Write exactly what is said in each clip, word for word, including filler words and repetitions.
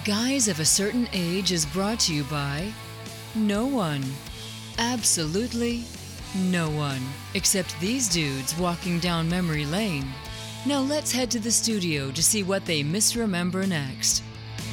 Guys of a Certain Age is brought to you by no one. Absolutely no one. Except these dudes walking down memory lane. Now let's head to the studio to see what they misremember next.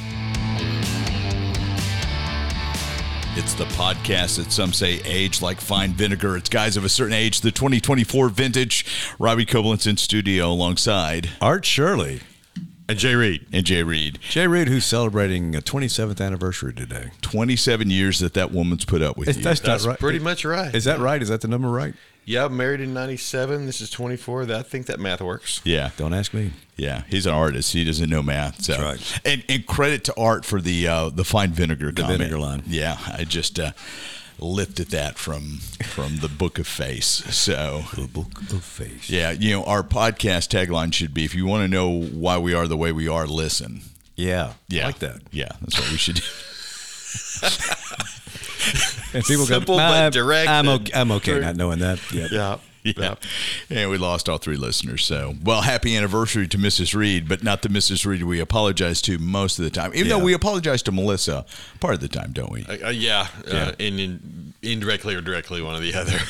It's the podcast that some say age like fine vinegar. It's Guys of a Certain Age, the twenty twenty-four vintage. Robbie Koblenz in studio alongside Art Shirley. And Jay Reed. And Jay Reed. Jay Reed, who's celebrating a twenty-seventh anniversary today. twenty-seven years that that woman's put up with Is, you. that's That's not right. pretty much right. Is that right? Is that the number right? Yeah, married in ninety-seven. This is twenty-four. I think that math works. Yeah. Don't ask me. Yeah, he's an artist. He doesn't know math. So. That's right. And, and credit to Art for the uh, the fine vinegar The comment. vinegar line. Yeah, I just uh, lifted that from from the Book of Face. So The Book of Face. yeah, you know, our podcast tagline should be: if you want to know why we are the way we are, listen. Yeah. Yeah, I like that. Yeah, that's what we should do. And people Simple go, but "I'm- direct I'm and okay, I'm okay true." not knowing that. Yeah. Yeah. Yeah. And we lost all three listeners. So, well, happy anniversary to Missus Reed, but not the Missus Reed we apologize to most of the time. Even Yeah. though we apologize to Melissa part of the time, don't we? Uh, uh, yeah. Yeah. Uh, in, in, indirectly or directly, one or the other.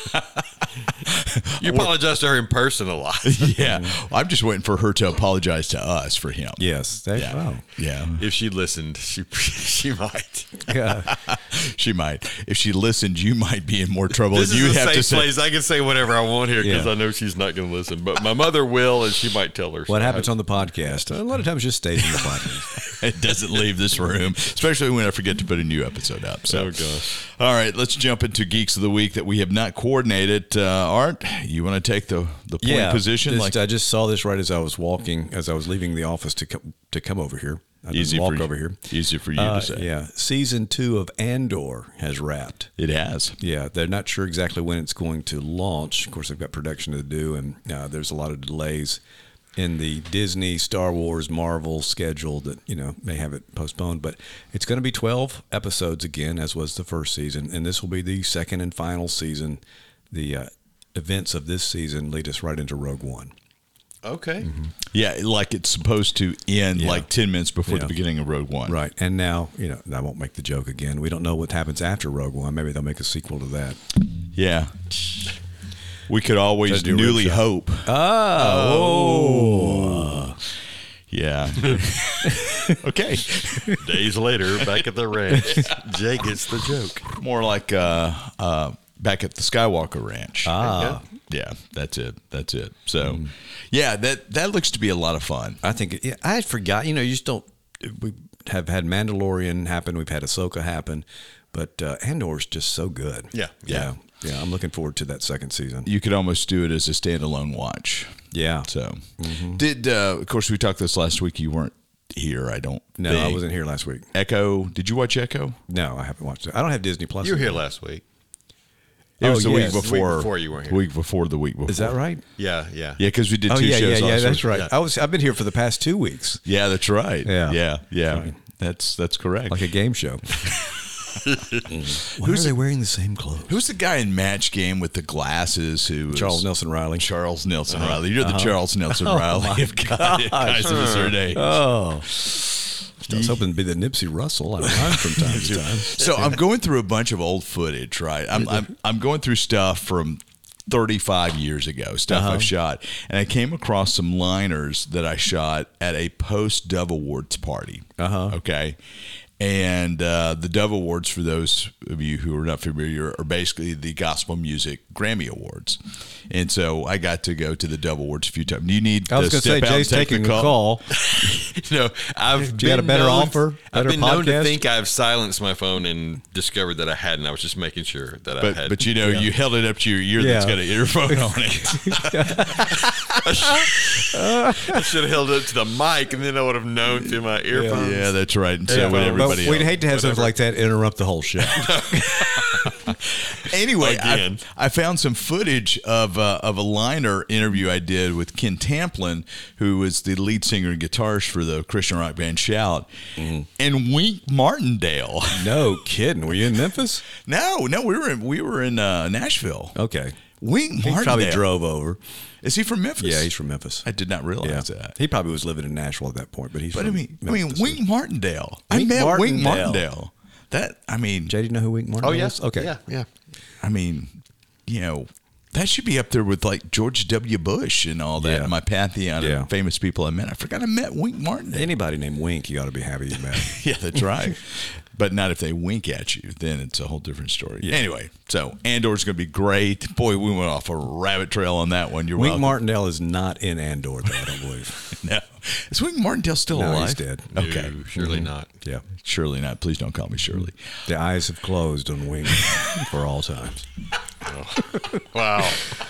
You apologize to her in person a lot. Yeah. I'm just waiting for her to apologize to us for him. Yes. That, Yeah. Wow. Yeah. If she listened, she she might. Yeah. She might. If she listened, you might be in more trouble. This and is you'd a have safe to say, place. I can say whatever I want here because Yeah. I know she's not going to listen. But my mother will, and she might tell her. What so happens I- on the podcast? A lot of times just stays in the podcast. it doesn't leave this room, especially when I forget to put a new episode up. So, Oh, gosh. All right, let's jump into Geeks of the Week that we have not coordinated. Uh, Art, you want to take the, the point position? Just, like I just saw this right as I was walking, as I was leaving the office to come, to come over here. I didn't easy walk for you, over here. Easy for you Uh, to say. yeah. Season two of Andor has wrapped. It has. Yeah, they're not sure exactly when it's going to launch. Of course, they've got production to do, and uh, there's a lot of delays in the Disney, Star Wars, Marvel schedule that, you know, may have it postponed. But it's going to be twelve episodes again, as was the first season, and this will be the second and final season. The uh, events of this season lead us right into Rogue One. Okay. Yeah, like it's supposed to end Yeah. like ten minutes before Yeah. the beginning of Rogue One. Right, and now, you know, I won't make the joke again. We don't know what happens after Rogue One. Maybe they'll make a sequel to that. Yeah. We could always Just do newly Rip Shot. hope. Oh. Yeah. Okay. Days later, back at the ranch, Jay gets the joke. More like uh, uh, back at the Skywalker Ranch. Ah. Yeah, that's it. That's it. So, yeah, that that looks to be a lot of fun. I think it, yeah, I forgot. You know, you just don't. We have had Mandalorian happen. We've had Ahsoka happen, but uh, Andor's just so good. Yeah. yeah, yeah. I'm looking forward to that second season. You could almost do it as a standalone watch. Yeah. So, did uh, of course we talked this last week. You weren't here. I don't. No, think. I wasn't here last week. Echo. Did you watch Echo? No, I haven't watched it. I don't have Disney Plus. You were here anymore. last week. It was Oh, the yes. week The week before. before you weren't here. The week before the week before. Is that right? Yeah, yeah. Yeah, because we did Oh two yeah, shows. yeah, yeah. last That's week. right. Yeah. I was. I've been here for the past two weeks, Yeah, that's right. Yeah. yeah, yeah. Right. That's that's correct. like a game show. Why are they wearing the same clothes? Who's the guy in Match Game with the glasses? Who was- Charles Nelson Riley. Charles Nelson Riley. You're the Charles Nelson Riley of guys, guys of a certain age. Oh. I was hoping to be the Nipsey Russell. I rhyme from time to time. So I'm going through a bunch of old footage, right? I'm I'm, I'm going through stuff from thirty-five years ago, stuff Uh-huh. I've shot, and I came across some liners that I shot at a post Dove Awards party. Uh-huh. Okay. And uh, the Dove Awards, for those of you who are not familiar, are basically the gospel music Grammy Awards. And so I got to go to the Dove Awards a few times. Do you need I was to going to say, step out Jay's and take taking the a call. No, I've Do you got a been better known- offer? I've Better been known to podcast? think I've silenced my phone and discovered that I hadn't. I was just making sure that I But, had. but you know, you held it up to your ear Yeah. that's got an earphone on it. I should have held it to the mic, and then I would have known through my earphones. Yeah, that's right. And so Yeah, would but everybody But we'd else. hate to have something like that interrupt the whole show. Anyway, I, Again. I found some footage of uh, of a liner interview I did with Ken Tamplin, who was the lead singer and guitarist for the Christian rock band Shout, and Wink Martindale. No kidding. Were you in Memphis? No, no, we were in we were in uh, Nashville. Okay. Wink He Martindale. probably drove over. Is he from Memphis? Yeah, he's from Memphis. I did not realize Yeah. that. He probably was living in Nashville at that point, but he's But I from mean, I mean, Memphis. Wink Martindale. I Wink met Wink Martindale. Martindale. That I mean, Jay, do you know who Wink Martindale Oh, yeah. is? Okay. Yeah, yeah. I mean, you know, that should be up there with like George W. Bush and all that. Yeah. My pantheon Yeah. of famous people I met. I forgot I met Wink Martindale. Anybody named Wink, you ought to be happy you met. Yeah, that's right. But not if they wink at you. Then it's a whole different story. Yeah. Anyway, so Andor's going to be great. Boy, we went off a rabbit trail on that one. You're Wink welcome. Martindale is not in Andor, though, I don't believe. No. Is Wink Martindale still No, alive? he's dead. Okay. No, surely not. Yeah. Surely not. Please don't call me Shirley. The eyes have closed on Wink for all times. Wow.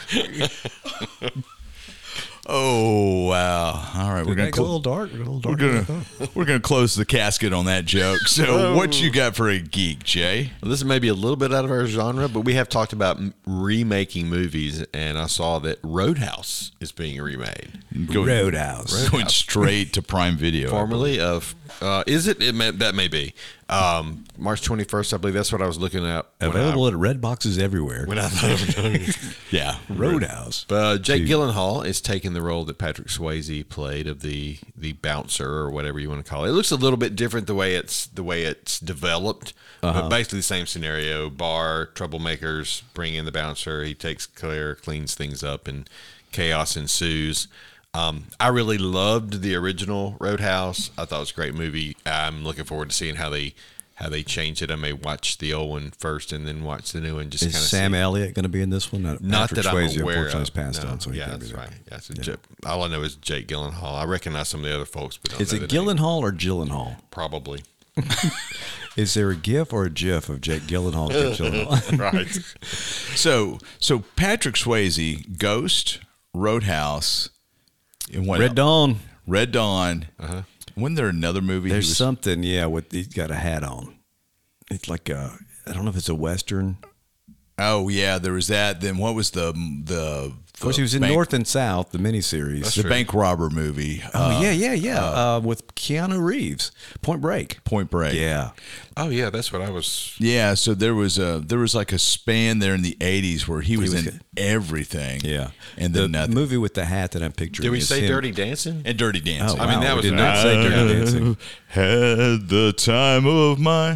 Oh, wow. All right. We're going Make to it a little dark. A little We're dark. gonna we're gonna close the casket on that joke. So, what you got for a geek, Jay? Well, this is maybe a little bit out of our genre, but we have talked about m- remaking movies, and I saw that Roadhouse is being remade. Go- Roadhouse. Going straight to Prime Video. Formerly of, uh, is it? It may, that may be um, March twenty-first, I believe. That's what I was looking at. when Available I, at red boxes everywhere. when I thought of it. Yeah. Roadhouse. But uh, Jake Two. Gyllenhaal is taking the role that Patrick Swayze played of the the bouncer or whatever you want to call it. It looks a little bit different the way it's the way it's developed, Uh-huh. but basically the same scenario: bar troublemakers bring in the bouncer. He takes care, cleans things up, and chaos ensues. Um, I really loved the original Roadhouse. I thought it was a great movie. I'm looking forward to seeing how they how they change it. I may watch the old one first and then watch the new one. Just Is kind of Sam see. Elliott going to be in this one? Not Patrick that Swayze, I'm aware unfortunately, of. has passed No. on, so he yeah, can't be that's there. right. Yeah, so Jake, all I know is Jake Gyllenhaal. I recognize some of the other folks, but don't Is know it the name. Gyllenhaal or Gyllenhaal? Probably. Is there a GIF or a GIF of Jake Gyllenhaal? and Gyllenhaal? Right. So so Patrick Swayze, Ghost, Roadhouse, and what Red else? Dawn. Red Dawn. Uh-huh. Wasn't there another movie? he There's was- something, yeah, with he's got a hat on. It's like a, I don't know if it's a Western. Oh yeah, there was that. Then what was the the? Of course, he was in North and South, the miniseries. the bank robber movie. Oh, uh, yeah, yeah, yeah. Uh, with Keanu Reeves. Point Break. Point Break. Yeah. Oh yeah, that's what I was. Yeah, so there was a there was like a span there in the eighties where he was, was in everything. Yeah. and the then nothing. movie with the hat that I'm picturing. Did we is say him. Dirty Dancing? And Dirty Dancing. Oh, I mean, wow, that we was did an- not say Dirty I Dancing. Had the time of my.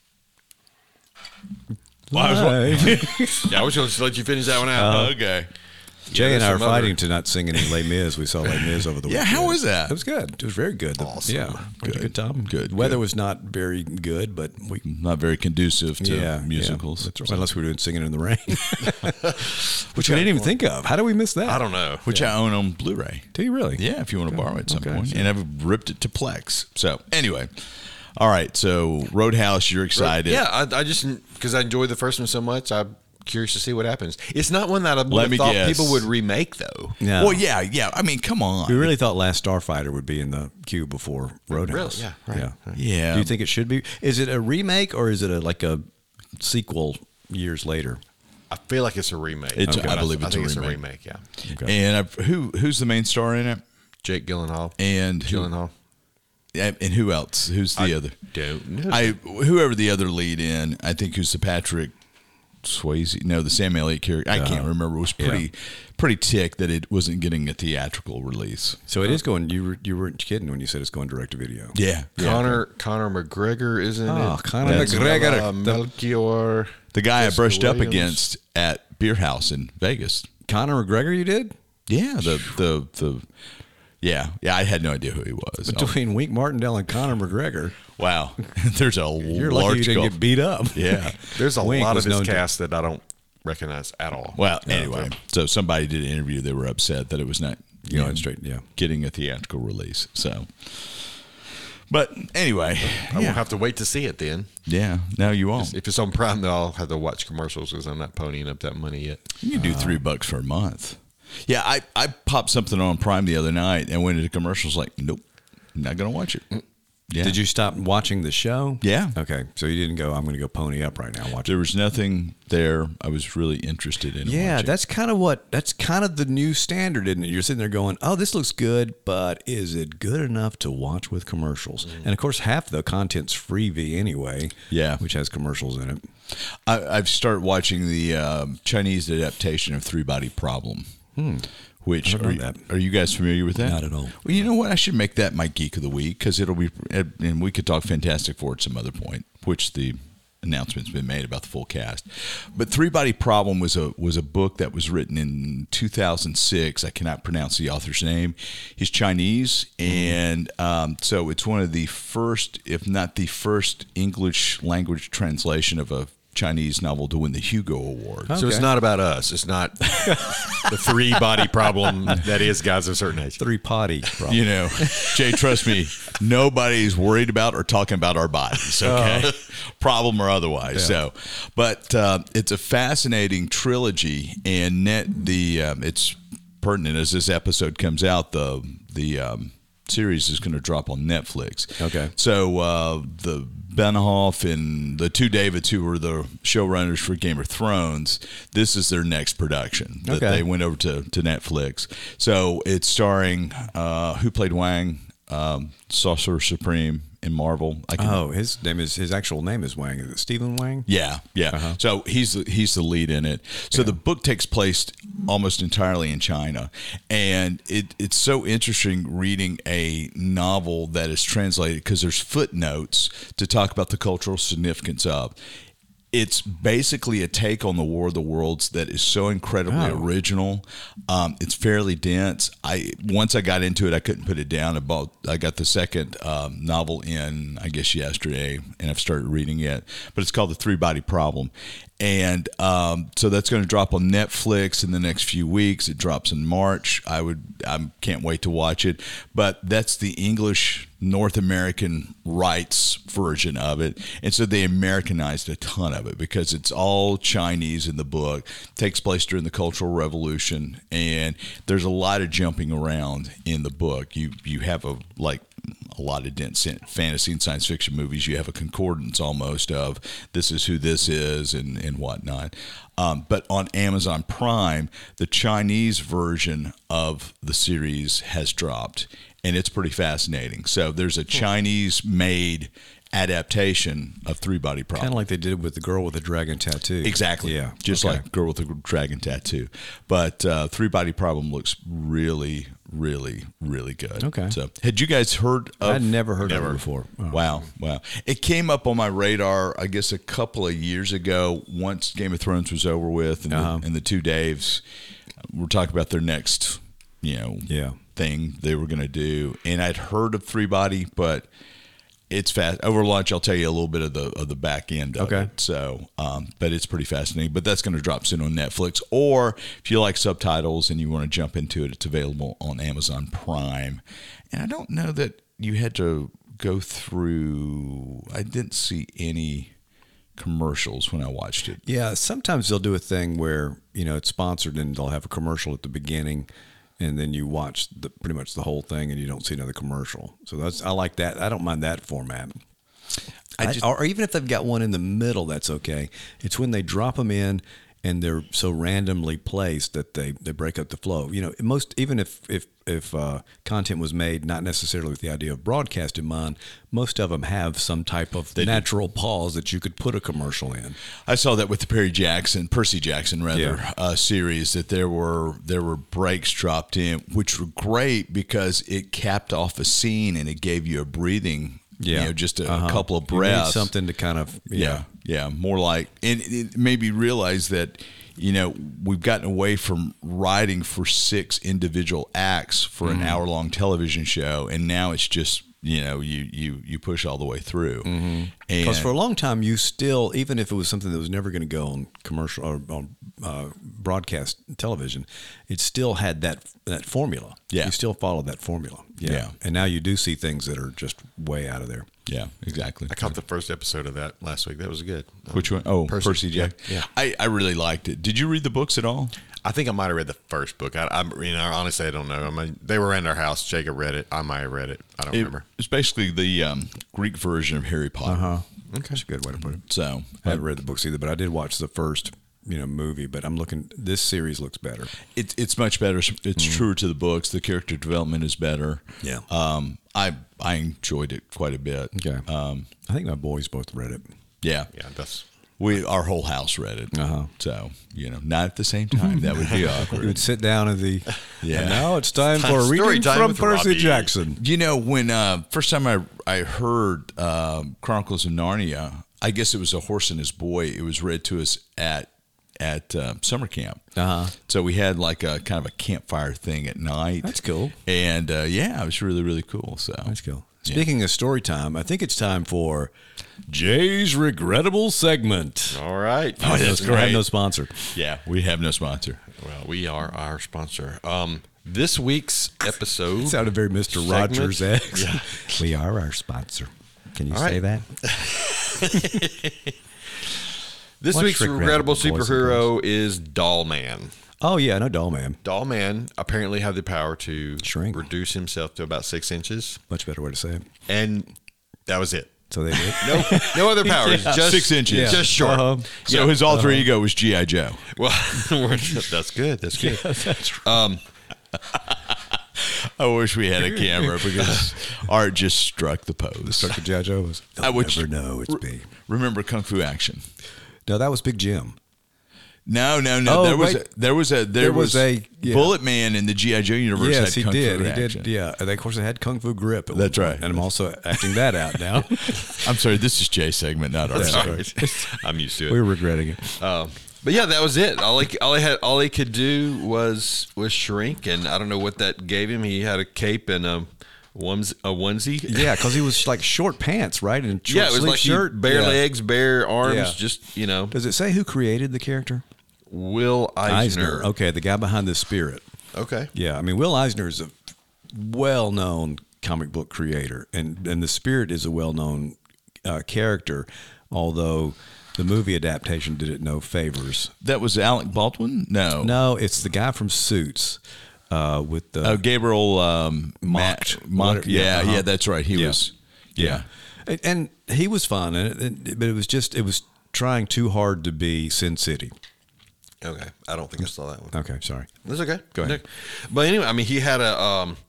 Well, I was wa- Life. Yeah, I was going to let you finish that one out. okay. Jay and I are there's some other- fighting to not sing any Les Mis. We saw Les Mis over the Yeah, weekend. how was that? It was good. It was very good. The- Awesome. Yeah, good. Good. good time. Good, The weather good. was not very good, but we Not very conducive to yeah musicals. Yeah, that's right. Unless we were doing Singing in the Rain, which I didn't even think of. How do we miss that? I don't know. Which I own on Blu-ray. Do you really? Yeah, if you want to borrow it at some Okay, point. sure. And I've ripped it to Plex. So anyway, all right. So Roadhouse, you're excited. Yeah, I, I just because I enjoyed the first one so much, I'm curious to see what happens. It's not one that I would Let have me thought guess. people would remake, though. No. Well, yeah, yeah. I mean, come on. We really thought Last Starfighter would be in the queue before Roadhouse. Really? Yeah, right. Yeah. Yeah. Do you think it should be? Is it a remake or is it a like a sequel years later? I feel like it's a remake. It's- Okay. I believe I it's a think remake. It's a remake. Yeah. And I've, who who's the main star in it? Jake Gyllenhaal. And who- Gyllenhaal. And, and who else? Who's the I other? Don't know. I whoever the other lead in. I think who's the Patrick Swayze? No, the Sam Elliott character. I can't remember. It was pretty Yeah. pretty ticked that it wasn't getting a theatrical release. So it is going. You were, you weren't kidding when you said it's going direct to video. Yeah, Connor Connor McGregor is in Oh, it. Conor That's, McGregor. uh, Melchior. the guy Jessica I brushed up Williams. against at Beer House in Vegas. Conor McGregor, you did Yeah, the the the. Yeah, yeah. I had no idea who he was. Oh, between Wink Martindale and Conor McGregor. wow, there's a You're large lucky you didn't gulf. get beat up. Yeah. There's a Wink lot was of his known to- cast that I don't recognize at all. Well, anyway, so somebody did an interview. They were upset that it was not you Going know, straight, yeah. getting a theatrical release. So, but anyway, I yeah, will have to wait to see it then. yeah. Now you won't. If it's on Prime, though, I'll have to watch commercials because I'm not ponying up that money yet. You can do three bucks for a month. Yeah, I, I popped something on Prime the other night and went into commercials like, nope, not gonna watch it. Yeah. Did you stop watching the show? Yeah. Okay, so you didn't go, I'm going to go pony up right now and watch it. There was nothing there I was really interested in. Yeah, watching. that's kind of what, that's kind of the new standard, isn't it? You're sitting there going, oh, this looks good, but is it good enough to watch with commercials? Mm. And of course, half the content's freebie anyway, Yeah. which has commercials in it. I, I've started watching the um, Chinese adaptation of Three Body Problem. Hmm. Which I don't are, know you- that. are you guys familiar with that? Not at all. Well, you know what? I should make that my geek of the week because it'll be, and we could talk Fantastic Four at some other point, which the announcement's been made about the full cast. But Three Body Problem was a was a book that was written in two thousand six. I cannot pronounce the author's name. He's Chinese, and um, so it's one of the first, if not the first, English language translation of a Chinese novel to win the Hugo Award. So it's Okay. not about us. It's not the three body problem that is guys of a certain age. Three potty problem. You know, Jay, trust me, nobody's worried about or talking about our bodies, okay? Problem or otherwise. So, but uh, it's a fascinating trilogy, and net the um, it's pertinent as this episode comes out. The the um, series is going to drop on Netflix. Okay. So uh, the Benioff and the two Davids, who were the showrunners for Game of Thrones, this is their next production that Okay. they went over to, to Netflix. So it's starring uh, who played Wang, um, Sorcerer Supreme in Marvel. I can, Oh, his name is, his actual name is Wang. Is it Stephen Wang? yeah, yeah. Uh-huh. So he's the, he's the lead in it. So the book takes place almost entirely in China, and it it's so interesting reading a novel that is translated because there's footnotes to talk about the cultural significance of. It's basically a take on the War of the Worlds that is so incredibly Oh. original. Um, it's fairly dense. I once I got into it, I couldn't put it down. About I got the second um, novel in, I guess yesterday, and I've started reading it. But it's called The Three Body Problem, and um, so that's going to drop on Netflix in the next few weeks. It drops in March. I would I can't wait to watch it. But that's the English North American rights version of it, and so they Americanized a ton of it because it's all Chinese in the book. Takes place during the Cultural Revolution, and there's a lot of jumping around in the book. You you have a like a lot of dense fantasy and science fiction movies. You have a concordance almost of this is who this is and and whatnot. Um, but on Amazon Prime, the Chinese version of the series has dropped, and it's pretty fascinating. So there's a Chinese-made adaptation of Three Body Problem. Kind of like they did with the girl with the dragon tattoo. Exactly. Yeah. Just Okay. like Girl with the Dragon Tattoo. But uh, Three Body Problem looks really, really, really good. Okay. So had you guys heard of I'd never heard of Never. it before. Oh. Wow, wow. It came up on my radar, I guess, a couple of years ago once Game of Thrones was over with and, Uh-huh. the, and the two Daves were talking about their next, you know, Yeah. thing they were going to do. And I'd heard of Three Body, but it's fast. Over lunch, I'll tell you a little bit of the of the back end of Okay. it. So, um, but it's pretty fascinating. But that's going to drop soon on Netflix. Or if you like subtitles and you want to jump into it, it's available on Amazon Prime. And I don't know that you had to go through. I didn't see any commercials when I watched it. Yeah, sometimes they'll do a thing where, you know, it's sponsored and they'll have a commercial at the beginning and then you watch the, pretty much the whole thing and you don't see another commercial. So that's, I like that. I don't mind that format. I I just- or even if they've got one in the middle, that's okay. It's when they drop them in and they're so randomly placed that they, they break up the flow. You know, most, even if, if, if uh, content was made not necessarily with the idea of broadcast in mind, most of them have some type of They do. natural pause that you could put a commercial in. I saw that with the Perry Jackson, Percy Jackson rather, Yeah. uh, series that there were there were breaks dropped in, which were great because it capped off a scene and it gave you a breathing, you know, just a, Uh-huh. a couple of You need breaths. something to kind of, Yeah, yeah, more like, and it made me realize that, you know, we've gotten away from writing for six individual acts for Mm-hmm. an hour long television show, and now it's just, you know, you you you push all the way through. Mm-hmm. Because And for a long time, you still, even if it was something that was never going to go on commercial or on uh, broadcast television, it still had that that formula. Yeah. You still followed that formula. Yeah. Yeah. And now you do see things that are just way out of there. yeah, exactly. I caught the first episode of that last week. That was good. Which one? Oh, Percy. Percy, Jack. Yeah, yeah. I, I really liked it. Did you read the books at all? I think I might have read the first book. I, I you know, honestly, I don't know. I mean, they were around our house. Jacob read it. I might have read it. I don't It- remember. It's basically the um, Greek version of Harry Potter. Uh-huh. Okay. That's a good way to put it. So I haven't read the books either, but I did watch the first, you know, movie. But I'm looking. This series looks better. It, it's much better. It's Mm-hmm. truer to the books. The character development is better. Yeah. Um, I I enjoyed it quite a bit. Okay. Um, I think my boys both read it. yeah. Yeah, that's We our whole house read it. Uh-huh. So you know, not at the same time. That would be We awkward. would sit down at the. Yeah. And now it's time Time- for a story reading time from with Percy Robbie. Jackson. You know, when uh, first time I I heard uh, Chronicles of Narnia, I guess it was A Horse and His Boy. It was read to us at at uh, summer camp. Uh-huh. So we had like a kind of a campfire thing at night. That's cool. And uh, yeah, it was really really cool. So Let's go. Speaking of story time, I think it's time for Jay's regrettable segment. all right. Oh, that's We have great. no sponsor. Yeah, we have no sponsor. Well, we are our sponsor. Um, this week's episode It sounded very Mister segment- Rogers esque. Yeah. We are our sponsor. Can you All say right. that? This What's week's regrettable regrettable boys and superhero is Doll Man. Oh yeah, no doll man. Doll Man apparently had the power to Shrink. reduce himself to about six inches, Much better way to say it. and that was it. So they did. No, no other powers. Just Six inches. Yeah. just short. Uh-huh. So Yeah. his alter ego was G I. Joe. Well, we're- that's good. That's good. Um, I wish we had a camera because Art just struck the pose. Struck the judge was. They'll I would- never know it's me. Remember Kung Fu Action? No, that was Big Jim. No, no, no. Oh, there was right. a, there was a there, There was was, a- yeah. Bullet Man in the G I. Joe universe. Yes, had he Kung did. Fu He Action. did. Yeah, and of course, it had Kung Fu Grip. at one That's point, right. And I'm also acting that out now. I'm sorry. This is Jay's segment, not our Yeah. segment. sorry. I'm used to it. we were regretting it. Um, but yeah, that was it. All he, all he had, all he could do was was shrink, and I don't know what that gave him. He had a cape and a onesie. A onesie. Yeah, because he was like short pants, right? And short yeah, it was sleeve like he- shirt, bare Yeah. legs, bare arms. Yeah. Just you know, Does it say who created the character? Will Eisner. Okay, the guy behind the Spirit. Okay. Yeah, I mean, Will Eisner is a well-known comic book creator, and and the Spirit is a well-known uh, character, although the movie adaptation did it no favors. That was Alec Baldwin. No, No, it's the guy from Suits uh, with the Oh, Gabriel um, Mocked. Matt- Mock. Whatever- yeah, Yeah, uh-huh. yeah, that's right. He Yeah. was. Yeah. and, and he was fun, and it, but it was just it was trying too hard to be Sin City. Okay. I don't think I saw that one. Okay, sorry. That's okay. Go ahead. But anyway, I mean, he had a um,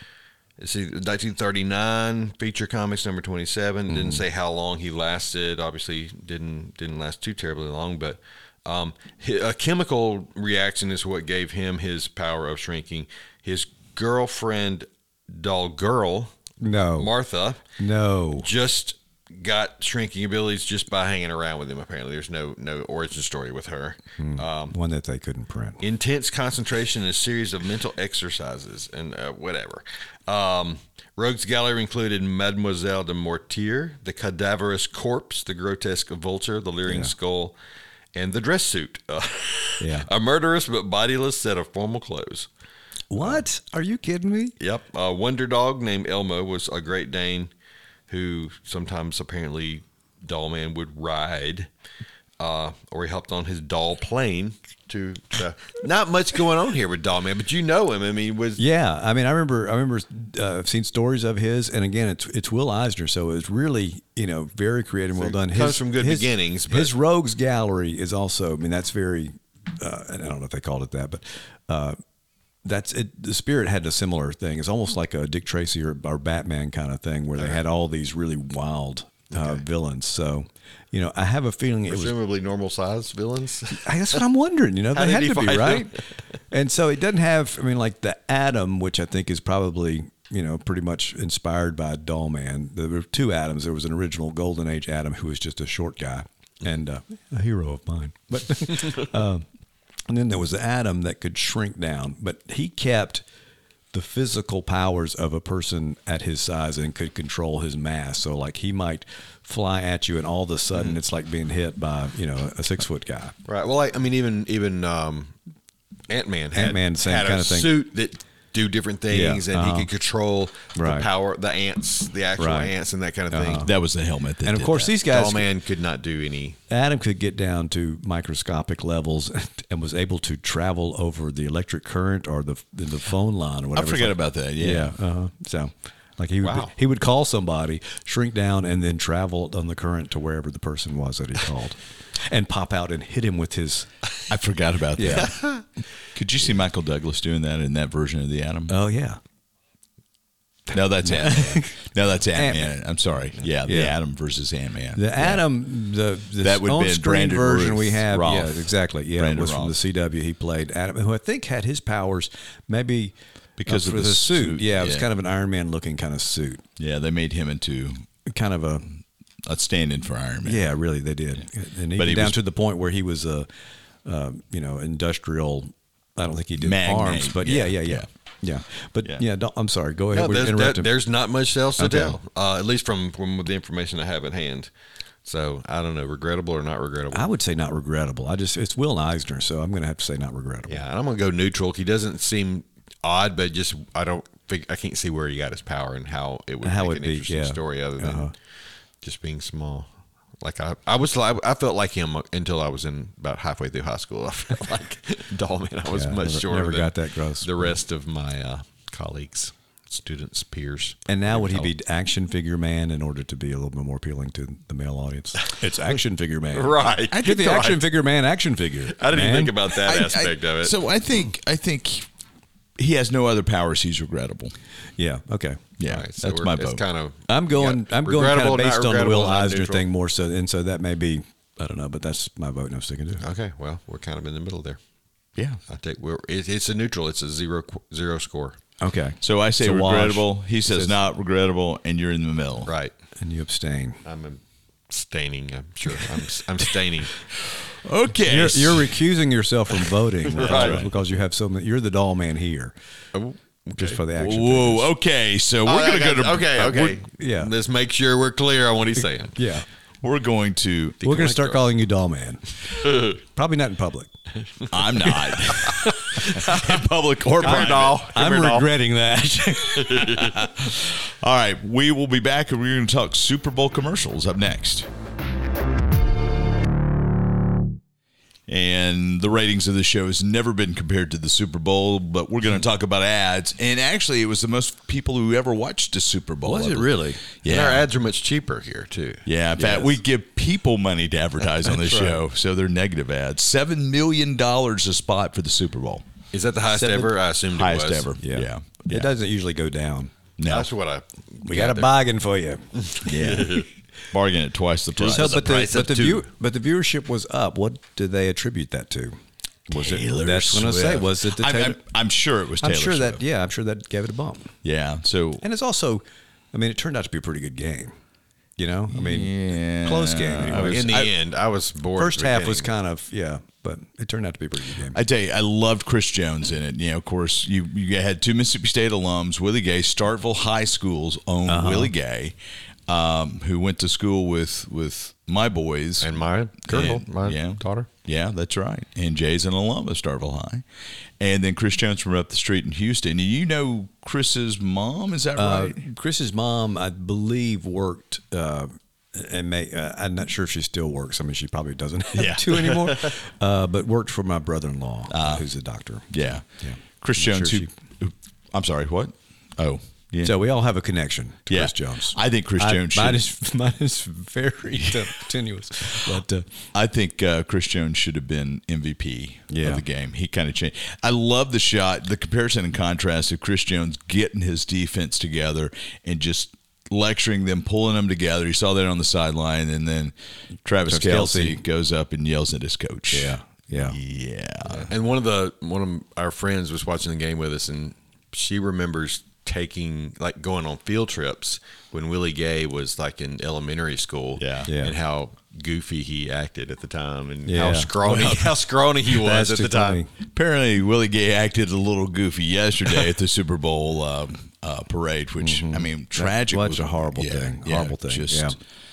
let's see, nineteen thirty-nine feature comics number twenty-seven. Mm-hmm. Didn't say how long he lasted. Obviously, didn't didn't last too terribly long. But um, hi- a chemical reaction is what gave him his power of shrinking. His girlfriend, doll girl, No, Martha, no. just got shrinking abilities just by hanging around with him. Apparently, there's no no origin story with her. Um, One that they couldn't print. intense concentration and a series of mental exercises and uh, whatever. Um, Rogues Gallery included Mademoiselle de Mortier, the cadaverous corpse, the grotesque vulture, the leering Yeah. skull, and the dress suit. Uh, Yeah. A murderous but bodiless set of formal clothes. What? Are you kidding me? Yep. A wonder dog named Elmo was a Great Dane who sometimes apparently Dollman would ride, uh, or he helped on his doll plane to, to not much going on here with Dollman, but you know him. I mean, was Yeah, I mean, I remember, I remember, uh, I've seen stories of his, and again, it's it's Will Eisner, so it's really, you know, very creative and well done. comes from good beginnings, but- his Rogues Gallery is also, I mean, that's very, uh, and I don't know if they called it that, but uh, that's it. The Spirit had a similar thing. It's almost like a Dick Tracy or, or Batman kind of thing, where they had all these really wild uh, villains. So, you know, I have a feeling it was. presumably normal size villains. I guess what I'm wondering. You know, How they did had he to be find right. them? And so it doesn't have. I mean, like the Atom, which I think is probably, you know, pretty much inspired by Doll Man. There were two Atoms. There was an original Golden Age Atom who was just a short guy and uh, a hero of mine. But um, and then there was the Atom that could shrink down, but he kept the physical powers of a person at his size and could control his mass. So like he might fly at you and all of a sudden it's like being hit by, you know, a six foot guy. Right. Well, I, I mean, even even um, Ant Man had, Ant-Man, same had kind a of thing. suit that do different things, Yeah, and uh-huh. he could control Right. the power, the ants, the actual Right. ants, and that kind of thing. That was the helmet. That And of did course, that. these guys, Doll Man could not do any. Adam could get down to microscopic levels and was able to travel over the electric current or the the phone line or I whatever. forgot It's like- about that. Yeah. Yeah. Uh-huh. So, like he would Wow. he would call somebody, shrink down, and then travel on the current to wherever the person was that he called, and pop out and hit him with his. I forgot about that. Yeah. Could you see Michael Douglas doing that in that version of the Atom? Oh yeah. No, that's Ant-Man. No, that's Ant-Man. Ant-Man. I'm sorry. Yeah, the Yeah. Atom versus Ant-Man. The Atom, the, the That would have been on-screen Brandon version Routh, we have, Roth. yeah, exactly, yeah, Brandon it was from Roth. the C W. He played Adam, who I think had his powers maybe Because uh, of for the the suit. suit, Yeah, it was yeah. kind of an Iron Man looking kind of suit, Yeah, they made him into kind of a a stand-in for Iron Man. yeah, really they did, and even But he down was- to the point where he was a, uh, you know, industrial. I don't think he did Magnate, farms, but yeah, yeah, yeah, yeah, yeah. But Yeah. yeah, don't, I'm sorry. Go ahead. No, We're there's, interrupting. there- there's not much else to Okay. tell, uh, at least from, from the information I have at hand. So I don't know, regrettable or not regrettable. I would say not regrettable. I just it's Will Eisner, so I'm going to have to say not regrettable. Yeah, and I'm gonna go neutral. He doesn't seem odd, but just I don't think I can't see where he got his power and how it would How make it'd an be, interesting yeah. story other than Uh-huh. just being small. Like I, I was, I felt like him until I was in about halfway through high school. I felt like Doll Man. I was Yeah, much never- shorter. never than got that gross. The rest of my uh, colleagues, students, peers. And now would he Oh. be action figure man in order to be a little bit more appealing to the male audience? It's action figure man. Right. I get the Right. action figure man action figure. I didn't man. even think about that I- aspect I- of it. So I think I think he has no other powers. He's regrettable. Yeah. Okay. Yeah, All right, so that's we're- my it's vote. kind of. I'm going. yeah, I'm going kind regrettable, of not based on the regrettable, Will not Eisner neutral. thing more so, and so that may be. I don't know, but that's my vote, and I'm sticking to it. Okay, well, we're kind of in the middle there. yeah. I take we're, it, it's a neutral. It's a zero qu- zero score. Okay. So I say So wash. regrettable. He says Says- not regrettable, and you're in the middle. Right. And you abstain. I'm staining. I'm sure. I'm I'm staining. Okay. You're, you're recusing yourself from voting uh, Right. because you have so many. You're the doll man here, Oh, just for the action. Whoa. figures. Okay. So Oh, we're gonna I go got- to okay. uh, Okay. We're, Yeah. Let's make sure we're clear on what he's saying. Yeah. we're going to. We're going to start Collector. calling you doll man. Probably not in public. I'm not in public or Come here, private. doll. Come I'm here, doll. regretting that. All right, we will be back, and we're going to talk Super Bowl commercials up next. And the ratings of the show has never been compared to the Super Bowl, but we're going to talk about ads. And actually, it was the most people who ever watched a Super Bowl. Was I it believe. really? Yeah. And our ads are much cheaper here too. Yeah, in fact, Yes. we give people money to advertise on this That's right. show, so they're negative ads. Seven million dollars a spot for the Super Bowl, Is that the highest Seven- ever? I assumed highest it was. ever. Yeah. yeah, yeah. It doesn't usually go down. No, That's what I. We got a bargain for you. yeah, bargain at twice the price. So, but the, price but of the two. view, but the viewership was up. What did they attribute that to? Was Taylor it? That's what I was going to say. Swift. Was it the I'm, Taylor? I'm, I'm sure it was. I'm Taylor sure Swift. that. Yeah, I'm sure that gave it a bump. Yeah. So And it's also, I mean, it turned out to be a pretty good game. You know, I mean, yeah, close game. Anyway. In the I- end, I was bored. First at the half was beginning. kind of yeah, but it turned out to be a pretty good game. I tell you, I loved Chris Jones in it. You know, of course, you you had two Mississippi State alums, Willie Gay, Starkville High School's own Uh-huh. Willie Gay, um, who went to school with with my boys and my girl, And- my yeah. daughter. Yeah, that's right. And Jay's an alum of Starkville High. And then Chris Jones from up the street in Houston. And you know Chris's mom, is that Uh, right? Chris's mom, I believe, worked. Uh, and may, uh, I'm not sure if she still works. I mean, she probably doesn't have Yeah. to anymore. uh, but worked for my brother-in-law, uh, who's a doctor. Yeah. Yeah. Chris I'm Jones, sure who, who, I'm sorry, what? Oh, yeah. So we all have a connection to Yeah. Chris Jones. I think Chris Jones Mine should- is, mine is very tenuous. But uh, I think uh, Chris Jones should have been M V P Yeah. of the game. He kind of changed. I love the shot, the comparison and contrast of Chris Jones getting his defense together and just lecturing them, pulling them together. You saw that on the sideline, and then Travis Travis Kelce Kelce. goes up and yells at his coach. yeah, yeah. Yeah. And one of the one of our friends was watching the game with us, and she remembers taking like going on field trips when Willie Gay was like in elementary school. Yeah. Yeah. And how goofy he acted at the time, and Yeah. how scrawny how scrawny he was That's at too the time. funny. Apparently, Willie Gay acted a little goofy yesterday at the Super Bowl um, uh, parade, which, I mean, tragic. Well, was that's a horrible yeah, thing. yeah, Horrible thing. Just, Yeah.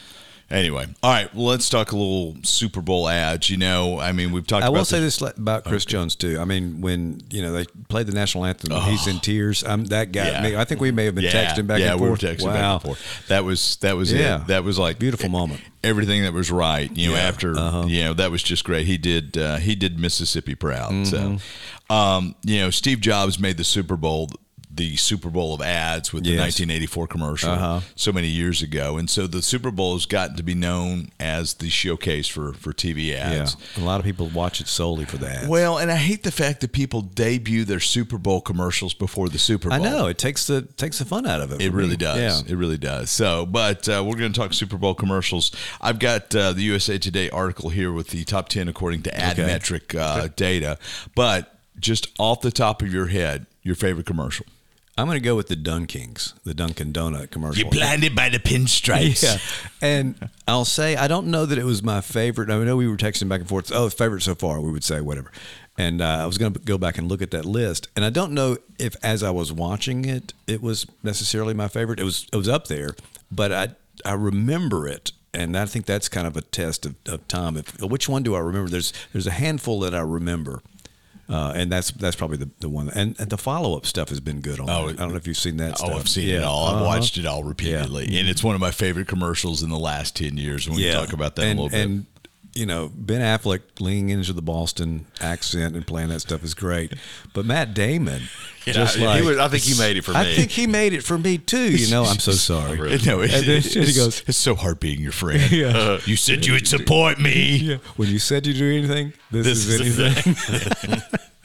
Anyway, all right. Well, let's talk a little Super Bowl ads. You know, I mean, we've talked. I about will say this. this about Chris Okay. Jones too. I mean, when you know they played the national anthem, he's in tears. I'm that guy. Yeah. I, mean, I think we may have been Yeah, texting back yeah, and we forth. were texting wow. back and forth. That was that was Yeah. it. That was like Beautiful moment. Everything that was right. You know, Yeah. after Uh-huh. you know that was just great. He did uh, he did Mississippi proud. Mm-hmm. So, um, you know, Steve Jobs made the Super Bowl the Super Bowl of ads with the Yes. nineteen eighty-four commercial Uh-huh. so many years ago, and so the Super Bowl has gotten to be known as the showcase for for T V ads. Yeah, a lot of people watch it solely for that. Well, and I hate the fact that people debut their Super Bowl commercials before the Super Bowl. I know it takes the takes the fun out of it. It for really me. does. Yeah. It really does. So, but uh, we're going to talk Super Bowl commercials. I've got uh, the U S A Today article here with the top ten according to ad Okay. metric uh, data. But just off the top of your head, your favorite commercial? I'm going to go with the Dunkings, the Dunkin' Donut commercial. blinded by the pinstripes. Yeah, and I'll say I don't know that it was my favorite. I know we were texting back and forth. Oh, favorite so far, we would say whatever. And uh, I was going to go back and look at that list, and I don't know if as I was watching it, it was necessarily my favorite. It was it was up there, but I I remember it, and I think that's kind of a test of, of time. If which one do I remember? There's there's a handful that I remember. Uh, and that's that's probably the, the one. And, and the follow up stuff has been good on Oh, it. I don't know if you've seen that Oh, stuff. I've seen Yeah. it all. I've Uh-huh. watched it all repeatedly. And it's one of my favorite commercials in the last ten years. And we can talk about that and, in a little bit. And, you know, Ben Affleck leaning into the Boston accent and playing that stuff is great. But Matt Damon, just he like. was- I think he made it for I me. think he made it for me too. You know, I'm so sorry. Really? No, it, And then it's, he goes- it's so hard being your friend. Yeah. You said you would support me. Yeah. When you said you do anything, this, This is is anything.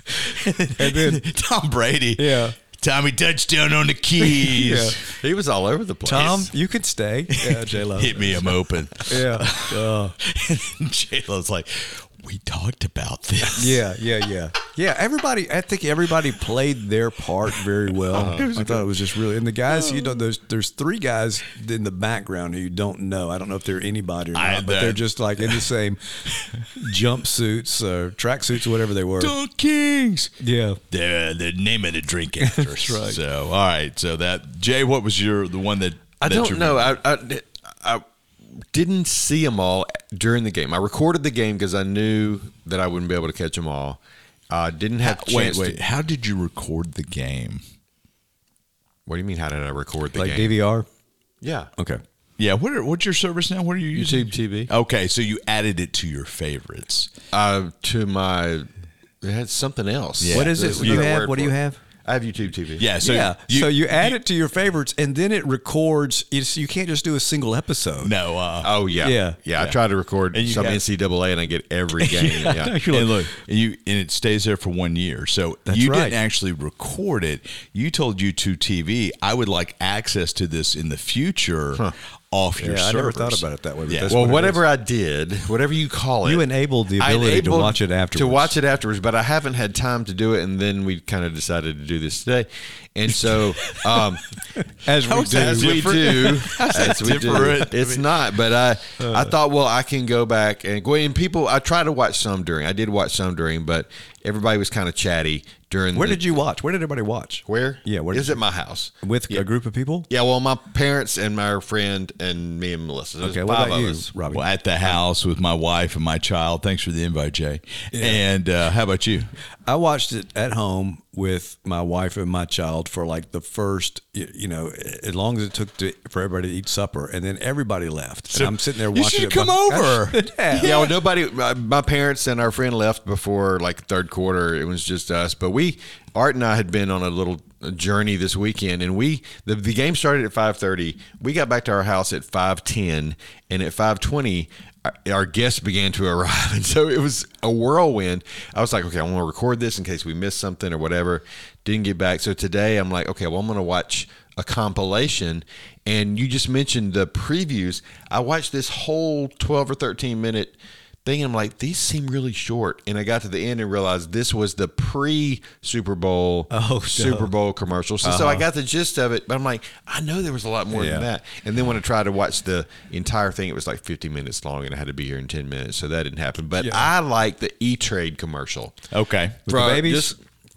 And then Tom Brady. Yeah. Tommy touchdown on the keys. Yeah. He was all over the place. Tom, you could stay. Yeah, J Lo. Hit me, I'm open. Yeah. Uh, And J Lo's like, we talked about this. Yeah, yeah, yeah, yeah. Everybody, I think everybody played their part very well. I thought it was just really, and the guys, you know, there's there's three guys in the background who you don't know. I don't know if they're anybody or not, I- but that- they're just like in the same jumpsuits, or track suits, or whatever they were. Dunk Kings. Yeah. The the name of the drink after. That's right. So all right. So that Jay, what was your the one that I that don't your- know. I, I, I didn't see them all during the game. I recorded the game because I knew that I wouldn't be able to catch them all. I didn't have a Wait, chance wait. to. How did you record the game? What do you mean? How did I record the Like game? D V R. Yeah. Okay. Yeah. What are, what's your service now? What are you using? YouTube T V. Okay, so you added it to your favorites. Uh, to my, it had something else. Yeah. What is it? There's What do you another have? word What do for you it. have? I have YouTube T V. Yeah. So yeah. you, so you add it to your favorites, and then it records. It's, you can't just do a single episode. no. Uh, Oh yeah. Yeah. Yeah. I Yeah. try to record And you some got- N C double A, and I get every game. yeah. and look, and you and it stays there for one year. So That's you right. didn't actually record it. You told YouTube T V, I would like access to this in the future off your Yeah, I servers. never thought about it that way. But Yeah. that's Well, what it whatever is. I did, whatever you call it, You enabled the I ability to enabled watch it afterwards. To watch it afterwards, but I haven't had time to do it, and then we kind of decided to do this today, and so um, as we How's do. that as we do, as we do, different? it's not. But I, I thought, well, I can go back and go. And people, I try to watch some during. I did watch some during, but everybody was kind of chatty during. Where the, did you watch? Where did everybody watch? Where? Yeah, where it did was you- at my house. With a group of people? Yeah, well, my parents and my friend and me and Melissa. There's Okay, what five about of you, us. Robbie? Well, at the house with my wife and my child. Thanks for the invite, Jay. And uh, how about you? I watched it at home with my wife and my child for like the first, y- you know, as long as it took to, for everybody to eat supper, and then everybody left. And I'm sitting there You watching should it. come by- over. I should have. Yeah, well, nobody. My, my parents and our friend left before like third quarter. It was just us. But we, Art and I, had been on a little journey this weekend, and we the, the game started at five thirty. We got back to our house at five ten, and at five twenty, our, our guests began to arrive, and so it was a whirlwind. I was like, okay, I want to record this in case we missed something or whatever. Didn't get back, so today I'm like, okay, well, I'm going to watch a compilation. And you just mentioned the previews. I watched this whole twelve or thirteen minute thing, and I'm like, these seem really short. And I got to the end and realized this was the pre Super Bowl Oh, Super no. Bowl commercial. So, so I got the gist of it, but I'm like, I know there was a lot more Yeah. than that. And then when I tried to watch the entire thing, it was like fifty minutes long, and I had to be here in ten minutes, so that didn't happen. But Yeah. I like the E Trade commercial. Okay. With the babies? Just,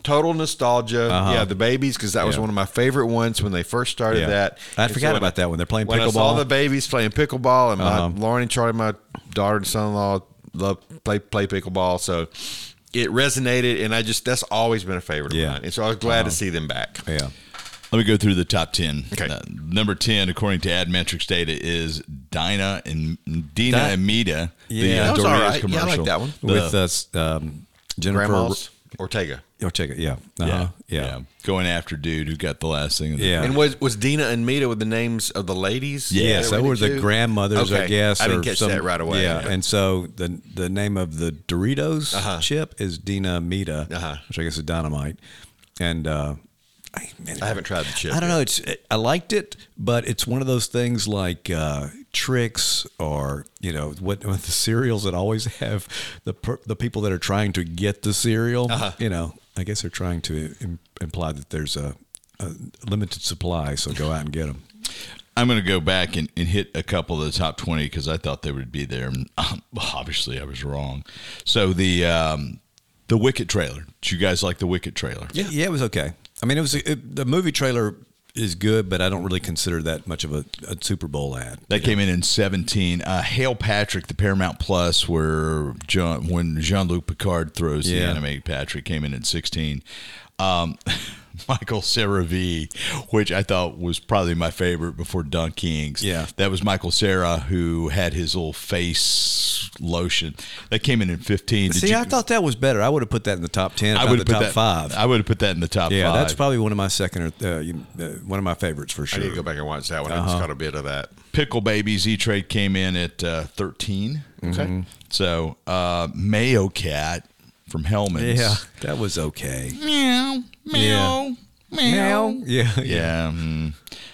total nostalgia. Uh-huh. Yeah, the babies, because that was Yeah. one of my favorite ones when they first started Yeah. that. I And forgot when about I- that when they're playing When I saw pickleball. the babies playing pickleball, and Uh-huh. my Lauren and Charlie, my daughter and son-in-law, love play play pickleball, so it resonated, and I just that's always been a favorite of Yeah. mine, and so I was glad Uh-huh. to see them back. Yeah. Let me go through the top ten. Okay. Uh, number ten, according to AdMetrics data, is Dinah and Dina That- and Mita. Yeah. the uh, That was Doritos all right. Yeah, I commercial. like that one. The- With us, um, Jennifer Grandma's Ortega. Ortega. Yeah. Uh-huh. yeah, Yeah. going after dude who got the last thing. Yeah. And was was Dina and Mita with the names of the ladies? Yes, That they were the too? grandmothers, I Okay. guess. I didn't or catch some- that right away. Yeah, and so the the name of the Doritos Uh-huh. chip is Dina Mita, Uh-huh. which I guess is dynamite. And uh, I, man, I haven't tried the chip. I don't yet. know. It's I liked it, but it's one of those things like uh, Trix or you know what with the cereals that always have the per, the people that are trying to get the cereal. Uh-huh. You know, I guess they're trying to im- imply that there's a, a limited supply, so go out and get them. I'm going to go back and, and hit a couple of the top twenty because I thought they would be there. And um, obviously, I was wrong. So the um, the Wicket trailer. Did you guys like the Wicket trailer? Yeah, yeah, it was okay. I mean, it was it, the movie trailer is good, but I don't really consider that much of a, a Super Bowl ad. That came in in seventeen. Uh, Hail Patrick, the Paramount Plus, where John, when Jean-Luc Picard throws the Yeah. animated Patrick, came in at sixteen. Um, Michael Cera V, which I thought was probably my favorite before Don King's. Yeah. That was Michael Cera who had his little face lotion. That came in at fifteen. Did See, you- I thought that was better. I would have put that in the top ten. I About would the have put top that, five. I would have put that in the top yeah, five. that's probably one of my second or uh, you- uh, one of my favorites for I sure. need to go back and watch that one. I Uh-huh. just caught a bit of that. Pickle Babies E-Trade came in at uh, thirteen. Okay. So uh, Mayo Cat from Hellman's. Yeah, that was okay. Meow, meow, Meow. Yeah, yeah. Yeah. mm.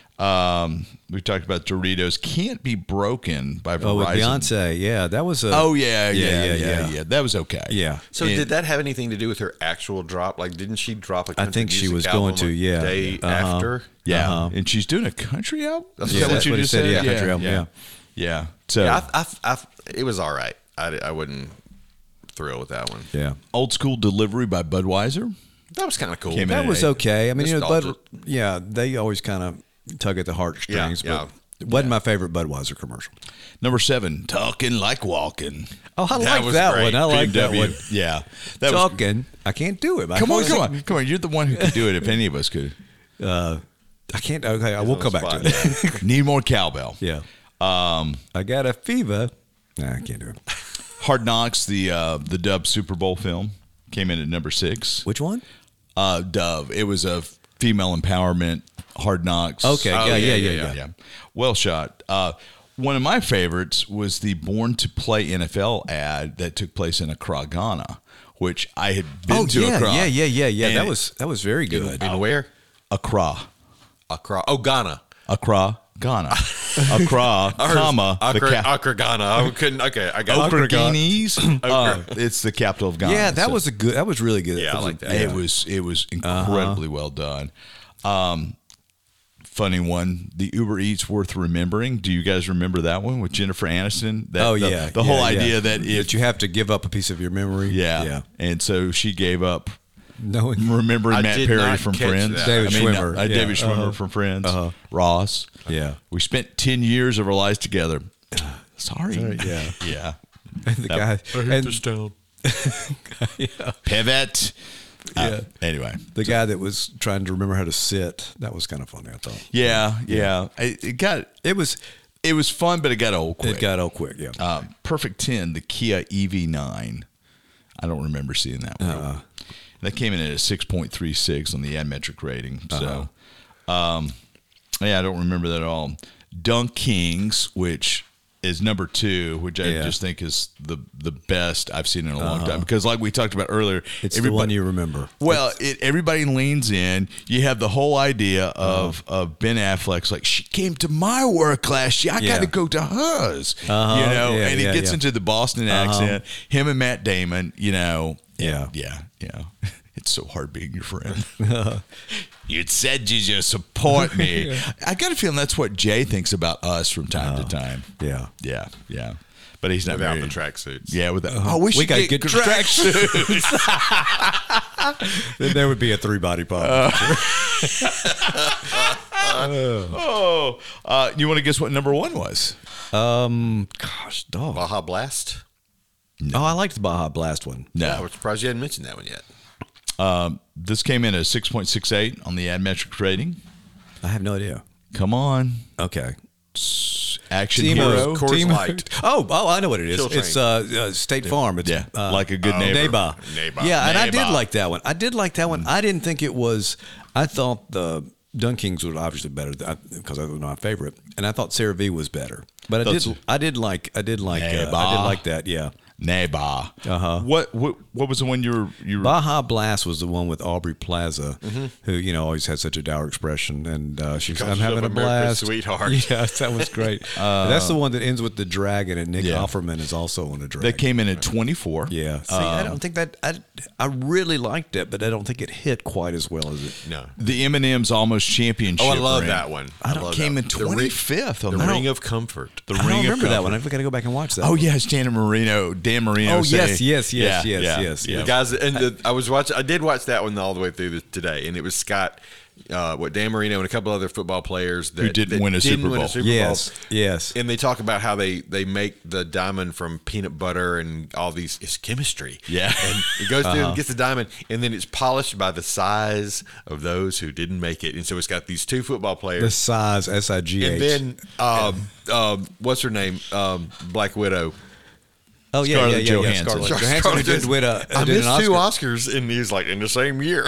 Um, we talked about Doritos. Can't Be Broken by Verizon. Oh, with Beyonce. Yeah, that was a. Oh, yeah, yeah, Yeah, yeah, yeah, yeah, yeah. That was okay. Yeah. So And- did that have anything to do with her actual drop? Like, didn't she drop a I country think she music was album going to, a yeah. day Uh-huh. after? Yeah. Uh-huh. And she's doing a country album? That's Yeah, what that's you what he just said. said? Yeah, Yeah, country album. yeah. Yeah. Yeah. So Yeah, I, I, I, it was all right. I, I wouldn't thrill with that one. Yeah. Old School Delivery by Budweiser. That was kind of cool. Came in That at was eight. okay. I mean, you know, Bud, Nostalgic. yeah, they always kind of tug at the heartstrings, Yeah, but it wasn't my favorite Budweiser commercial. Number seven, Talking Like Walking. Oh, I That like was that great. one. I like that B M W. one. Yeah. That was, Talking, I can't do it. I come on, can't- come on, come on. You're the one who could do it if any of us could. Uh, I can't. Okay, I will on the come back to spot. it. Need more cowbell. yeah. Um, I got a fever. Nah, I can't do it. Hard Knocks, the uh, the Dove Super Bowl film, came in at number six. Which one? Uh, Dove. It was a female empowerment. Hard Knocks. Okay, Oh, yeah, yeah, yeah, yeah, yeah, yeah. yeah. Well shot. Uh, one of my favorites was the Born to Play N F L ad that took place in Accra, Ghana, which I had been Oh to yeah, Accra. yeah, yeah, yeah, yeah. And That was that was very good. In where? Accra. Accra. Oh, Ghana. Accra, Ghana. Accra, comma, the Accra, cap- Accra, Ghana. I couldn't. Okay, I got it. Okra Guineas. Uh, it's the capital of Ghana. Yeah, that So was a good. That was really good. Yeah, I like that. It was it was incredibly well done. Um, funny one, the Uber Eats Worth Remembering. Do you guys remember that one with Jennifer Aniston? That, Oh the, yeah, the yeah, whole yeah. idea that if that you have to give up a piece of your memory. yeah, yeah. and so she gave up No, remembering I Matt did Perry not from catch Friends. that. David I mean, Schwimmer. uh, Yeah, David Schwimmer uh-huh. from Friends. Uh-huh. Ross. yeah. We spent ten years of our lives together. Sorry. yeah. Yeah. And the guy. And, town. yeah. Pivot. Uh, Yeah. anyway. The guy that was trying to remember how to sit. That was kind of funny. I thought Yeah, yeah. It, it got it was. it was fun, but it got old quick. It got old quick. Yeah. uh, Perfect ten, the Kia E V nine. I don't remember seeing that one. Uh-uh. That came in at a six point three six on the AdMetric rating. So, um, yeah, I don't remember that at all. Dunk Kings, which is number two, which I Yeah. just think is the the best I've seen in a long time. Because, like we talked about earlier, It's the one you remember. well, it, everybody leans in. You have the whole idea of, of Ben Affleck's like, she came to my work last year. I Yeah. got to go to hers. Uh-huh. You know, Yeah, and he yeah, gets yeah. into the Boston accent. Him and Matt Damon, you know. Yeah. Yeah. Yeah. It's so hard being your friend. You said you just support me. I got a feeling that's what Jay thinks about us from time Oh. to time. Yeah. Yeah, yeah. But he's not Without very, the tracksuits. Yeah, with that. Uh-huh. Oh, we should We gotta get, get tracksuits. Then there would be a three body pop. oh, uh, you want to guess what number one was? Um, gosh, dog. Baja Blast. Oh, I liked the Baja Blast one. No. I was surprised you hadn't mentioned that one yet. Um, this came in at six point six eight on the Admetrics rating. I have no idea. Come on. Okay. Action Team hero. of- Coors Team- Light. Oh, oh, I know what it is. Chill It's uh, uh, State Farm. It's, Yeah, uh, like a good uh, neighbor. Neighbor. Neighbor. Yeah, and I did Neighbor. like that one. I did like that one. I didn't think it was. I thought the Dunkings was obviously better because that was my favorite, and I thought CeraVe was better. But I That's- did. I did like. I did like. Uh, I Neighbor. did like that. Yeah. Neighbor. Uh-huh. What, what what was the one you were you were Baja Blast was the one with Aubrey Plaza, Mm-hmm. who you know always had such a dour expression, and uh, she was, Because "I'm having of a America's blast, sweetheart. Yes, that was great. That's the one that ends with the dragon, and Nick Yeah. Offerman is also on the dragon. that came in at twenty-four? Yeah. See, I don't think that I, I really liked it, but I don't think it hit quite as well as it. No. The M and M's Almost Championship. Oh, I love ring. that one. I don't- love Came that in one. The ring- twenty-fifth on The the Ring of Comfort. The I don't Ring of remember that one. Comfort. I've got to go back and watch that. Oh one. yeah, it's Dan Marino. Dan Marino. Oh, yes, saying- yes, yes, Yeah, yes, yeah, yes, yeah. The guys, and the, I was watching. I did watch that one all the way through the, today, and it was Scott, uh, what Dan Marino, and a couple other football players that Who didn't that win a Super win Bowl. Super Yes, Bowl. yes. And they talk about how they, they make the diamond from peanut butter and all these. It's chemistry. Yeah. And it goes through Uh-huh. and gets the diamond, and then it's polished by the size of those who didn't make it. And so it's got these two football players. The size S I G H. and then, um, um, what's her name? Um, Black Widow. oh yeah, Scarlett yeah, yeah, yeah. Johansson. Scarlett Scar- Johansson Scarlett did win a. I did missed an two Oscar. Oscars, and he was like in the same year.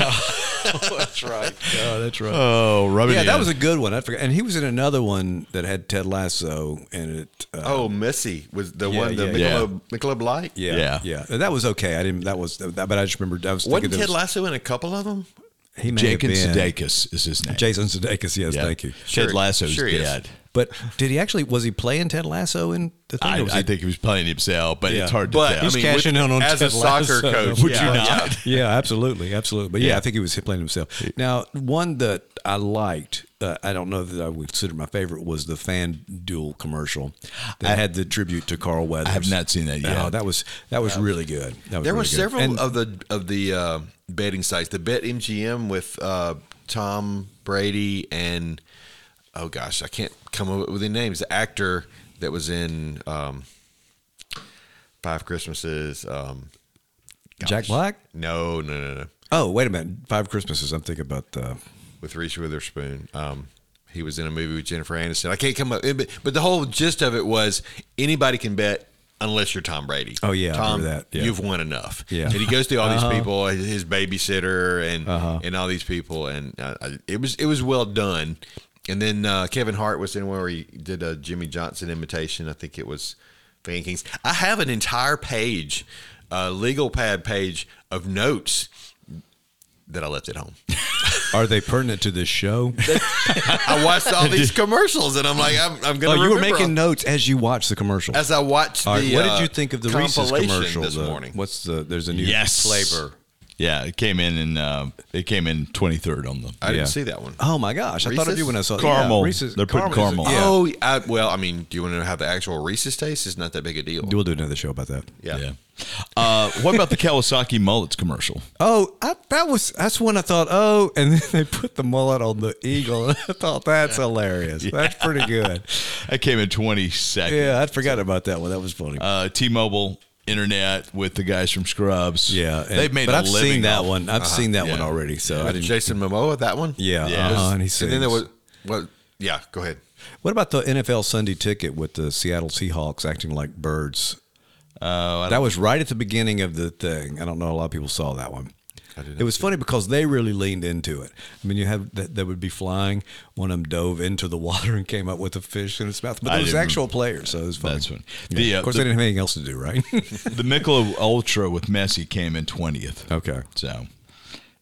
That's right. Oh, that's right. Oh, rub it Yeah, that in. was a good one. I forgot. And he was in another one that had Ted Lasso in it. Uh, Oh, Missy was the Yeah, one, the yeah, Michelob, Michelob Light. yeah, yeah. yeah, yeah. That was okay. I didn't. That was. That, but I just remembered. I was Wasn't thinking Ted there was- Lasso in a couple of them? He may Jenkins have been. Sudeikis is his name. Jason Sudeikis. Yes, Yeah. thank you. Ted Sure- Lasso's sure he is. dead. But did he actually? Was he playing Ted Lasso in the thing? I, or was I he- think he was playing himself, but Yeah. it's hard to But tell. He's I mean, cashing with- in on as a Ted soccer Lasso. coach. Would you yeah, not? yeah. Yeah, absolutely, absolutely. But yeah, Yeah. I think he was playing himself. Now, one that I liked, uh, I don't know that I would consider my favorite, was the FanDuel commercial that I- had the tribute to Carl Weathers. I have not seen that yet. Oh, that was that was really good. That was There really were good. several And- of the of the uh, betting sites. The Bet M G M with uh, Tom Brady and oh gosh, I can't come up with the names. The actor that was in um, Five Christmases. Um, Jack gosh. Black. No, no, no, no. Oh, wait a minute. Five Christmases. I'm thinking about the. With Reese Witherspoon. Um, he was in a movie with Jennifer Aniston. I can't come up, but, but the whole gist of it was anybody can bet unless you're Tom Brady. Oh, yeah, I Tom, remember that, yeah. you've won enough. Yeah. and he goes through all Uh-huh. these people, his babysitter, and Uh-huh. and all these people, and uh, it was it was well done. And then uh, Kevin Hart was in one where he did a Jimmy Johnson imitation. I think it was Fan Kings. I have an entire page, uh, legal pad page of notes that I left at home. Are they pertinent to this show? I watched all these commercials, and I'm like, I'm, I'm Oh, going to. you were making notes as you watched the commercial. as I watched All right, the. what did uh, you think of the Reese's compilation commercial this the- morning? What's the? There's a new Yes. flavor. Yeah, it came in and uh, it came in twenty-third on the. I didn't Yeah. see that one. Oh my gosh! I thought of Reese's? you when I saw Caramel. Yeah, Reese's. They're putting Caramel. caramel. Yeah. Oh, I, well, I mean, do you want to know how the actual Reese's tastes? It's not that big a deal. We'll do another show about that. Yeah. Yeah. Uh, what about the Kawasaki mullets commercial? Oh, I, that was that's when I thought, oh, and then they put the mullet on the eagle, and I thought that's hilarious. That's pretty good. That came in twenty-second. Yeah, I'd forgotten about that one. That was funny. Uh, T-Mobile Internet with the guys from Scrubs. yeah, and- they've made. But i I've seen that one. I've seen that Yeah. one already. So I With didn't. Jason Momoa, that one? Yeah, Yeah. uh-huh, and he And sings. then there was, well, yeah, go ahead. What about the N F L Sunday Ticket with the Seattle Seahawks acting like birds? Uh, That was right at the beginning of the thing. I don't know. A lot of people saw that one. I didn't It was funny because they really leaned into it. I mean, you have that they would be flying. One of them dove into the water and came up with a fish in its mouth. But I it was didn't- actual players, so it was funny. That's funny. Yeah. The, uh, of course, the- they didn't have anything else to do, right? the Michelob Ultra with Messi came in twentieth. okay. So,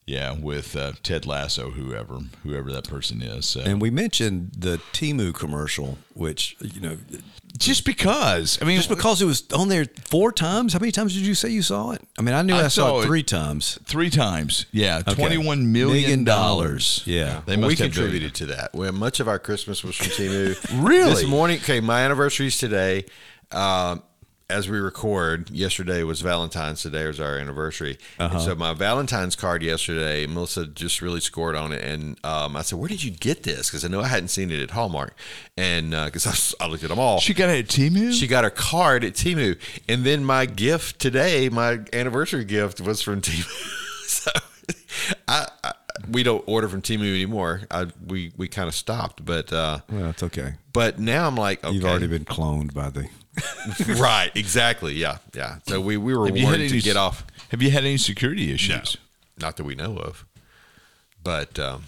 Yeah, with uh, Ted Lasso, whoever whoever that person is. So. And we mentioned the Temu commercial, which, you know, just because. I mean, just because it was on there four times. How many times did you say you saw it? I mean, I knew I, I saw, saw it it three times. Three times. Yeah, Okay. twenty-one million dollars. Yeah. They we must have contributed to that. Well, much of our Christmas was from Temu. Really? This morning, okay, my anniversary is today. Um, as we record, yesterday was Valentine's. Today was our anniversary. Uh-huh. And so my Valentine's card yesterday, Melissa just really scored on it. And um, I said, where did you get this? Because I know I hadn't seen it at Hallmark. And because uh, I, I looked at them all. She got it at Temu? She got her card at Temu. And then my gift today, my anniversary gift, was from Temu. so I, I we don't order from Temu anymore. I, we we kind of stopped, but uh, Well, it's okay. but now I'm like, okay. You've already been cloned by the. right, exactly, yeah, yeah. So we, we were Have you had warned to any- get off. Have you had any security issues? Not that we know of, but um,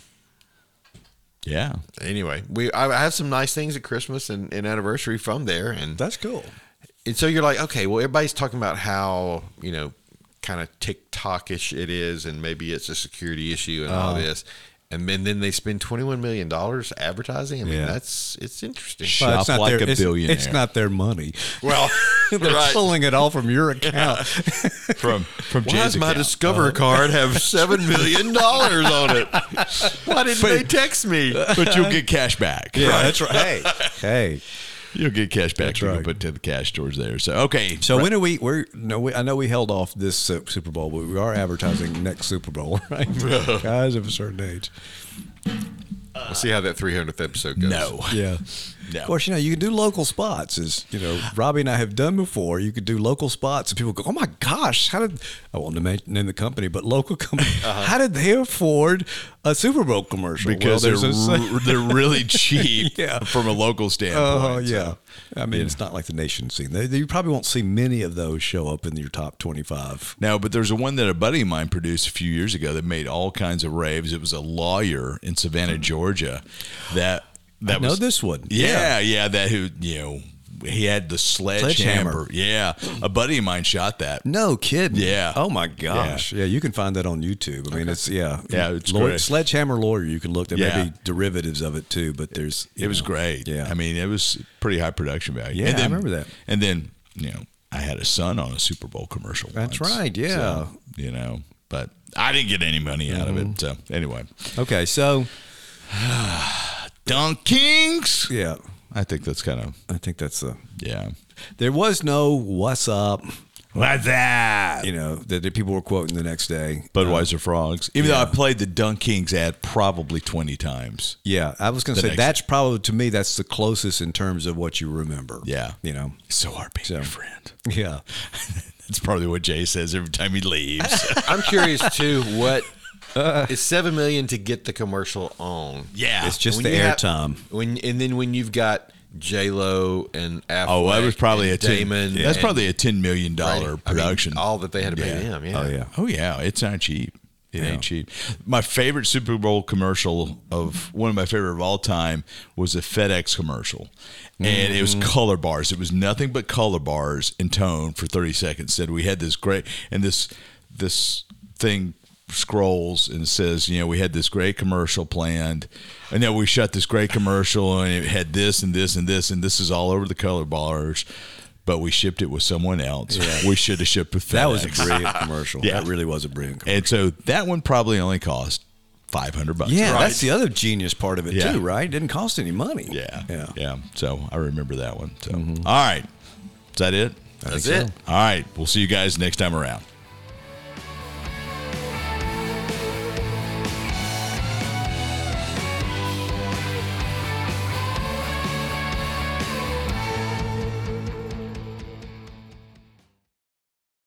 Yeah. anyway, we I I have some nice things at Christmas and, and anniversary from there, and That's cool. and so you're like, okay, well, everybody's talking about how, you know, kind of TikTok-ish it is, and maybe it's a security issue and all Oh. this. And then, then they spend twenty-one million dollars advertising. I mean, Yeah. that's, it's interesting. Shop Well, it's not like their, a it's, billionaire. It's not their money. Well, They're right. pulling it all from your account. From from Why Jay's does my account. Discover card have seven million dollars on it? Why didn't they text me? But you'll get cash back. Yeah, that's right. Hey, hey. You'll get cash back. That's You can right. put to the cash stores there. So okay. So when are we? We're no. We, I know we held off this uh, Super Bowl, but we are advertising next Super Bowl, right? Guys of a certain age. We'll see how that three hundredth episode goes. No. Yeah. No. Of course, you know, you can do local spots, as you know, Robbie and I have done before. You could do local spots, and people go, "Oh my gosh, how did I won't name name the company, but local company? How did they afford a Super Bowl commercial?" Because Well, they're there's a- r- they're really cheap Yeah. from a local standpoint. Oh yeah. so. I mean, it's not like the nation scene. They, you probably won't see many of those show up in your top twenty-five. No, but there's a one that a buddy of mine produced a few years ago that made all kinds of raves. It was a lawyer in Savannah, Georgia. That that I know was this one. Yeah, yeah, that who you know he had the sledgehammer. Sledgehammer. Yeah, a buddy of mine shot that. No kidding. Yeah. Oh my gosh. Yeah, you can find that on YouTube. I mean, it's yeah. Yeah, it's Lawyer, great. Sledgehammer Lawyer. You can look. There Yeah. may be derivatives of it too, but there's. you It was know, great. Yeah. I mean, it was pretty high production value. Yeah, And I remember that. And then you know, I had a son on a Super Bowl commercial. That's once. right, yeah. So, you know, but I didn't get any money out of it. So anyway, Okay, so Dunkings. yeah, I think that's kind of I think that's the. yeah. There was no "What's up," What's that? you know, that, that people were quoting the next day. Budweiser frogs. Even yeah. though I played the Dunk Kings ad probably twenty times. Yeah, I was going to The say next- that's probably to me that's the closest in terms of what you remember. Yeah. you know. It's so hard being So- your friend. Yeah. That's probably what Jay says every time he leaves. I'm curious too. What is seven million to get the commercial on? Yeah. It's just When the you have- airtime. When and then when you've got J Lo and Affleck, Oh, that was probably and a ten, Damon. That's and- probably a ten million dollar right. I mean, production. all that they had to pay Yeah. them. Yeah. Oh yeah. Oh yeah, it's not cheap. It Yeah. ain't cheap. My favorite Super Bowl commercial of one of my favorite of all time was a FedEx commercial, and it was color bars. It was nothing but color bars in tone for thirty seconds. Said we had this great and this this thing scrolls and says, you know, we had this great commercial planned, and then we shot this great commercial, and it had this and this and this, and this is all over the color bars. But we shipped it with someone else. Yeah. We should have shipped with FedEx. That was a brilliant commercial. Yeah. That really was a brilliant commercial. And so that one probably only cost five hundred bucks. Yeah, Right. that's the other genius part of it Yeah. too, right? It didn't cost any money. Yeah. Yeah. Yeah. So I remember that one. So, all right. Is that it? That's think it. so. All right. We'll see you guys next time around.